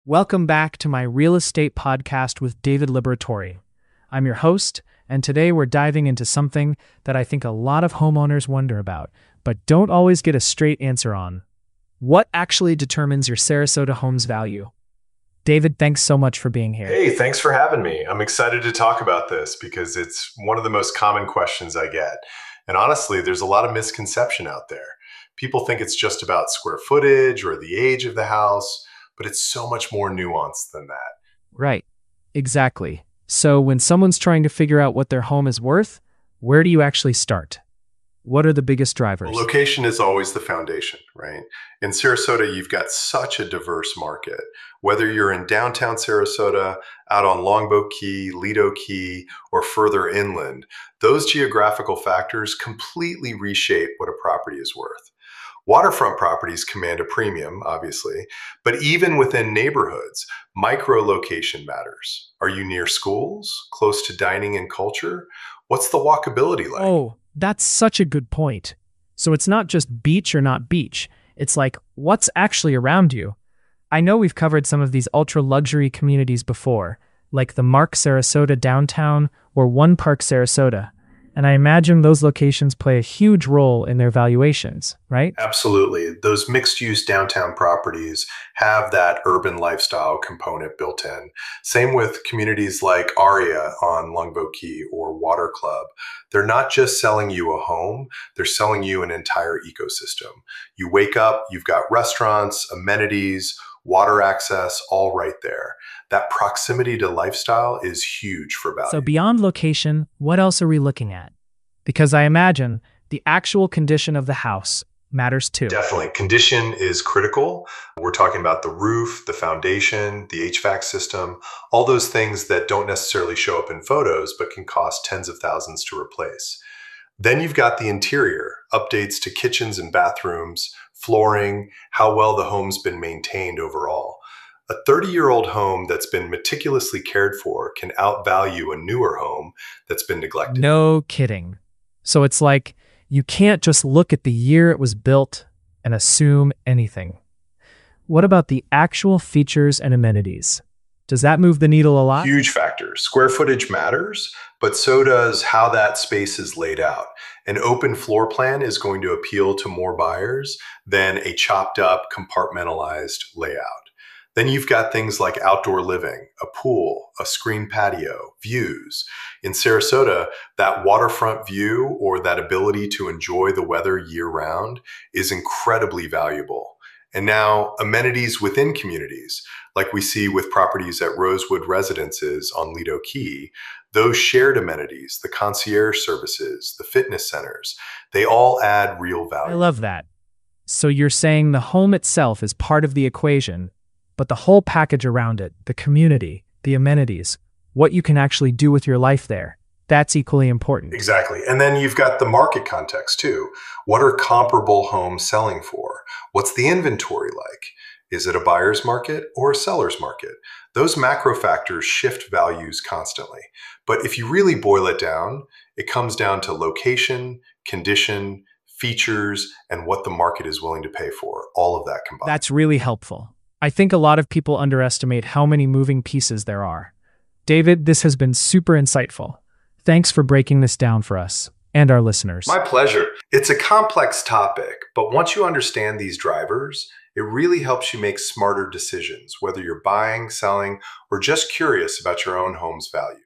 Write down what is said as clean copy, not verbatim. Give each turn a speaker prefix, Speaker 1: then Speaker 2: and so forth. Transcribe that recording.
Speaker 1: Welcome back to my real estate podcast with David Liberatore. I'm your host, and today we're diving into something that I think a lot of homeowners wonder about, but don't always get a straight answer on. What actually determines your Sarasota home's value? David, thanks so much for being here.
Speaker 2: Hey, thanks for having me. I'm excited to talk about this because it's one of the most common questions I get. And honestly, there's a lot of misconception out there. People think it's just about square footage or the age of the house, but it's so much more nuanced than that.
Speaker 1: Right, exactly. So when someone's trying to figure out what their home is worth, where do you actually start? What are the biggest drivers?
Speaker 2: Well, location is always the foundation, right? In Sarasota, you've got such a diverse market. Whether you're in downtown Sarasota, out on Longboat Key, Lido Key, or further inland, those geographical factors completely reshape what a property is worth. Waterfront properties command a premium, obviously, but even within neighborhoods, micro-location matters. Are you near schools, close to dining and culture? What's the walkability like?
Speaker 1: Oh, that's such a good point. So it's not just beach or not beach. It's like, what's actually around you? I know we've covered some of these ultra-luxury communities before, like the Mark Sarasota downtown or One Park Sarasota. And I imagine those locations play a huge role in their valuations, right?
Speaker 2: Absolutely. Those mixed-use downtown properties have that urban lifestyle component built in. Same with communities like Aria on Longboat Key or Water Club. They're not just selling you a home, they're selling you an entire ecosystem. You wake up, you've got restaurants, amenities, water access, all right there. That proximity to lifestyle is huge for value.
Speaker 1: So beyond location, what else are we looking at? Because I imagine the actual condition of the house matters too.
Speaker 2: Definitely. Condition is critical. We're talking about the roof, the foundation, the HVAC system, all those things that don't necessarily show up in photos, but can cost tens of thousands to replace. Then you've got the interior, updates to kitchens and bathrooms, flooring, how well the home's been maintained overall. A 30-year-old home that's been meticulously cared for can outvalue a newer home that's been neglected.
Speaker 1: No kidding. So it's like, you can't just look at the year it was built and assume anything. What about the actual features and amenities? Does that move the needle a lot?
Speaker 2: Huge factor. Square footage matters, but so does how that space is laid out. An open floor plan is going to appeal to more buyers than a chopped up, compartmentalized layout. Then you've got things like outdoor living, a pool, a screen patio, views. In Sarasota, that waterfront view or that ability to enjoy the weather year-round is incredibly valuable. And now amenities within communities, like we see with properties at Rosewood Residences on Lido Key, those shared amenities, the concierge services, the fitness centers, they all add real value.
Speaker 1: I love that. So you're saying the home itself is part of the equation, but the whole package around it, the community, the amenities, what you can actually do with your life there, that's equally important.
Speaker 2: Exactly. And then you've got the market context too. What are comparable homes selling for? What's the inventory like? Is it a buyer's market or a seller's market? Those macro factors shift values constantly. But if you really boil it down, it comes down to location, condition, features, and what the market is willing to pay for, all of that combined.
Speaker 1: That's really helpful. I think a lot of people underestimate how many moving pieces there are. David, this has been super insightful. Thanks for breaking this down for us and our listeners.
Speaker 2: My pleasure. It's a complex topic, but once you understand these drivers, it really helps you make smarter decisions, whether you're buying, selling, or just curious about your own home's value.